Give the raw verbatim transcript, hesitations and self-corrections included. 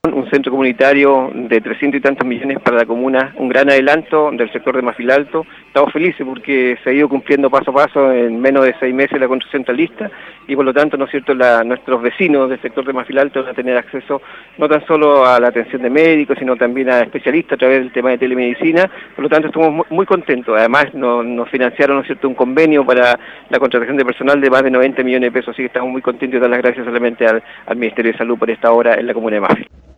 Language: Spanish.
Un centro comunitario de trescientos y tantos millones para la comuna, un gran adelanto del sector de Mafil-Alto. Estamos felices porque se ha ido cumpliendo paso a paso en menos de seis meses la construcción está lista y por lo tanto, ¿no es cierto?, la, nuestros vecinos del sector de Mafil-Alto van a tener acceso no tan solo a la atención de médicos, sino también a especialistas a través del tema de telemedicina. Por lo tanto, estamos muy, muy contentos. Además, nos, nos financiaron, ¿no es cierto?, un convenio para la contratación de personal de más de noventa millones de pesos, así que estamos muy contentos y dar las gracias solamente al, al Ministerio de Salud por esta obra en la comuna de Mafil.